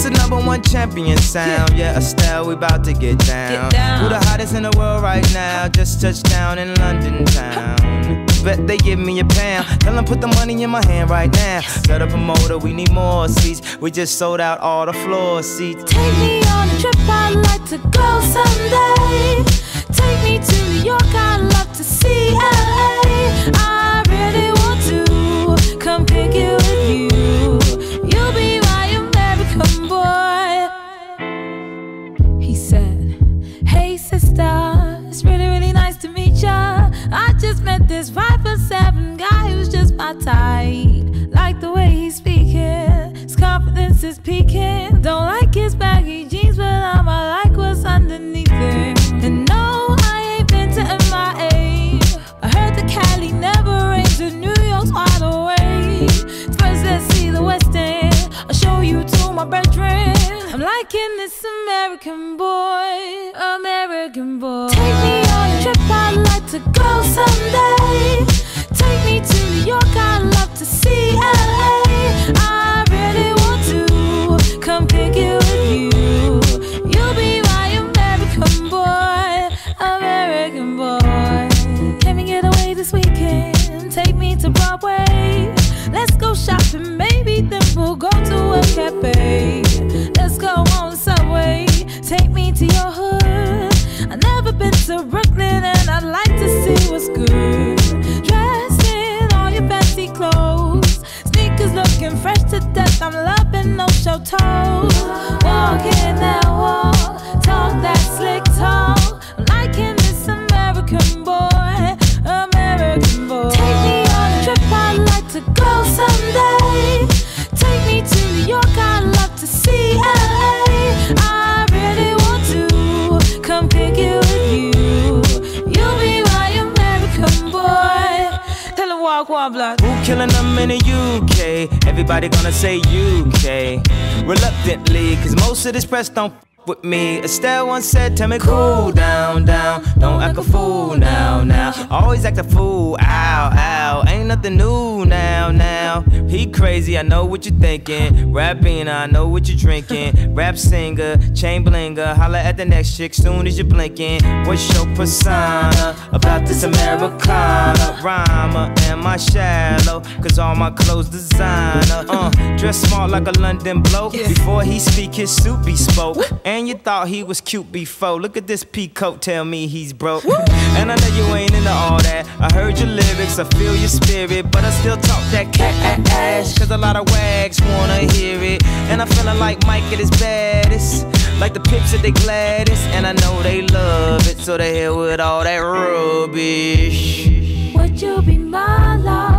This is #1 champion sound. Yeah, Estelle, we about to get down. Who the hottest in the world right now? Just touched down in London town. Bet they give me a pound. Tell them put the money in my hand right now. Set up a motor, we need more seats. We just sold out all the floor seats. Take me on a trip, I'd like to go someday. Take me to New York, I'd love to see LA. I really want to come pick it with you. You'll be my American boy. He said, hey sister, it's really, really nice to meet ya. I just met this 5'7" guy who's just my type. Like the way he's speaking, his confidence is peaking. Don't like his baggy jeans, but I'ma like what's underneath it. And no, I ain't been to MIA. I heard the Cali never rains and New York's wide awake. First let's see the West End, I'll show you to my bedroom. I'm liking this American boy, American boy. Take me on a trip, I'd like to go someday. Take me to New York, I'd love to see LA. I really want to come kick it with you. You'll be my American boy, American boy. Can we get away this weekend? Take me to Broadway. Let's go shopping, maybe then we'll go to a cafe. Let's go on the subway, take me to your hood. I've never been to Brooklyn and I'd like to see what's good. Dressed in all your fancy clothes, sneakers looking fresh to death. I'm loving no show toes. Walking that walk, talk that slick talk. I'm liking this American boy, American boy. Take me on a trip, I'd like to go someday. Take me to New York, I'd love to see LA. I really want to come pick it with you. You'll be my American boy. Tell him walk one block. Who killing them in the UK? Everybody gonna say UK. Reluctantly, cause most of this press don't with me. Estelle once said, tell me cool down, down. Don't act a fool now, now. Always act a fool, ow, ow. Ain't nothing new now, now. He crazy, I know what you're thinking. Rapping, I know what you're drinking. Rap singer, chain blinger. Holla at the next chick soon as you're blinking. What's your persona about this Americana? Rhymer, am I shallow? Cause all my clothes designer. Dress smart like a London bloke. Before he speak, his suit be spoke. And you thought he was cute before. Look at this peacoat, tell me he's broke. And I know you ain't into all that. I heard your lyrics, I feel your spirit, but I still talk that cat ass. Cause a lot of wags wanna hear it. And I'm feeling like Mike at his baddest, like the Pips at they gladdest. And I know they love it, so they hell with all that rubbish. Would you be my love?